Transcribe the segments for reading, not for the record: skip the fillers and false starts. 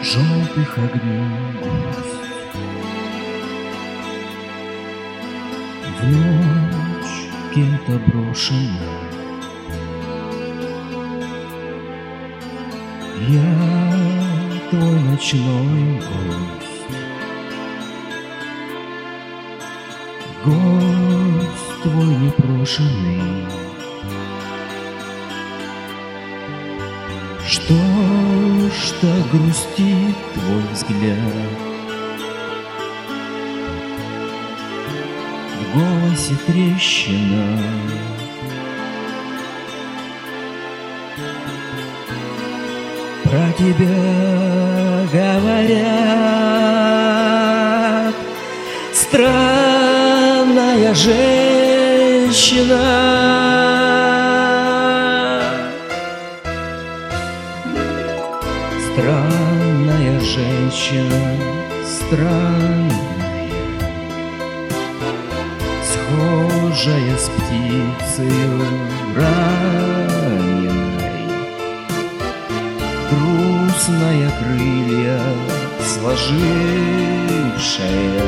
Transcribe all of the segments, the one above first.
желтых огней гусь. В ночь кем-то брошена, я твой ночной гость, гость твой непрошенный. Что ж так грустит твой взгляд? В голосе трещина, про тебя говорят, странная женщина. Странная женщина, странная, схожая с птицею раненой, грустная крылья сложившая,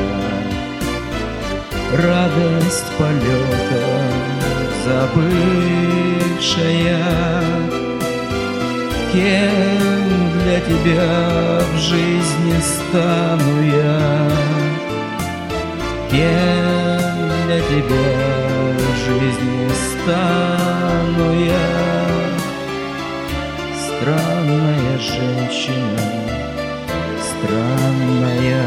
радость полета забывшая. Кем для тебя в жизни стану я? Кем для тебя в жизни стану я? Странная женщина, странная.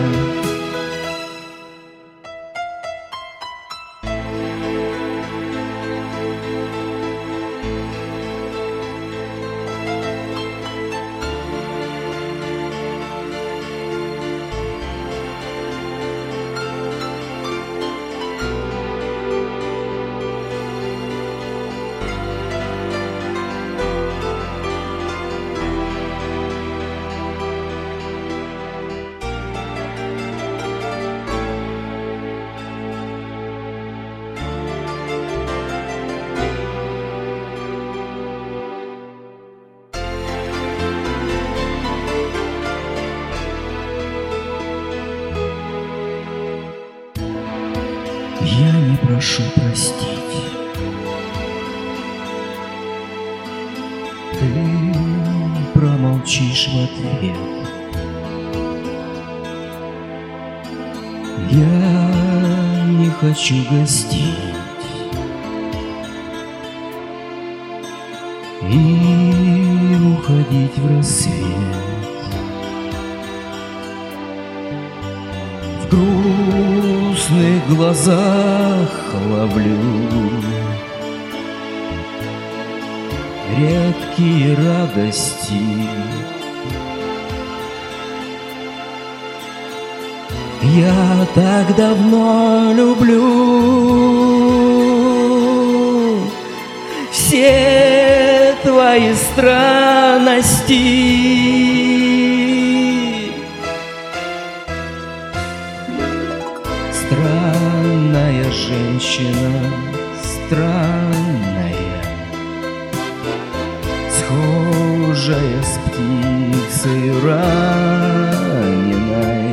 Я не прошу простить, ты промолчишь в ответ. Я не хочу гостить и уходить в рассвет. В грустных глазах ловлю редкие радости. Я так давно люблю все твои странности. Странная женщина, странная, схожая с птицей раненой,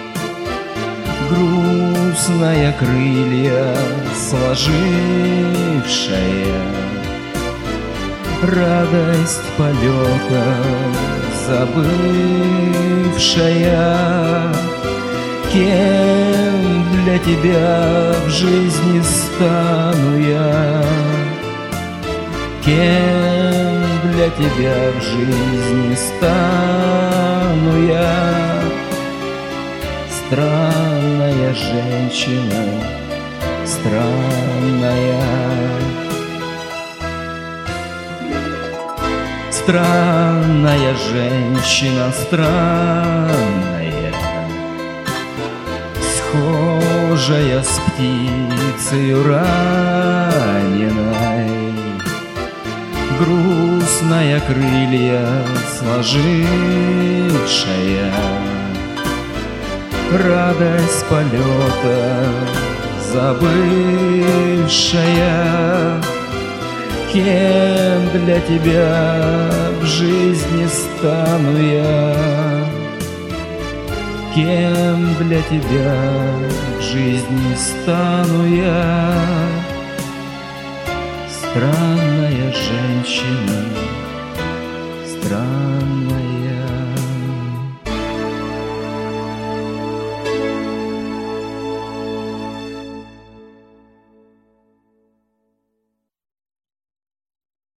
грустная крылья сложившая, радость полета забывшая. Кем для тебя в жизни стану я? Кем для тебя в жизни стану я? Странная женщина, странная. Странная женщина, странная, схожая с птицей раненой, грустная крылья сложившая, радость полета забывшая. Кем для тебя в жизни стану я? Кем для тебя в жизни стану я? Странная женщина, странная